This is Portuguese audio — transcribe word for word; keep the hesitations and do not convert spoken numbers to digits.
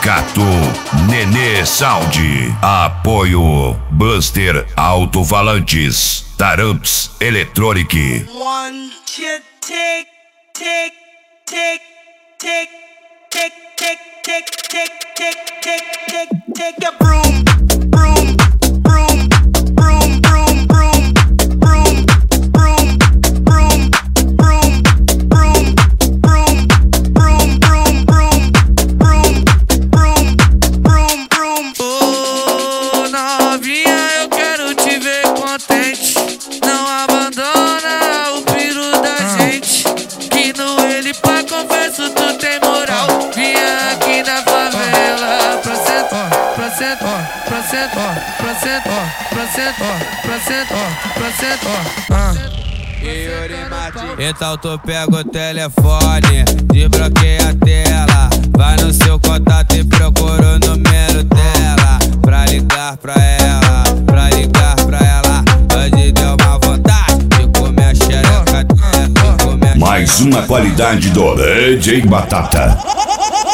Sindicato Nenê Sound. Apoio Buster Alto-Falantes. Taramps Electronic. One, two, take, take, take, take, take, take, take, take, take, take, take, take a broom, broom, broom, broom, broom, broom, broom, broom, broom, broom, broom, broom, broom, broom, broom, broom, broom, broom. Ô novinha, eu quero te ver contente. Não abandona o piru da gente. Que no ele pra confesso tu tem moral. Vinha aqui na favela pra sentar, pra sentar, pra sentar, pra sentar, pra sentar, pra sentar, pra sentar. Então tu pega o telefone, desbloqueia a tela, vai no seu contato e procura o número dela. Pra ligar pra ela, pra ligar pra ela. Hoje deu uma vontade de comer a xereca dela. Mais uma qualidade do D J Batata.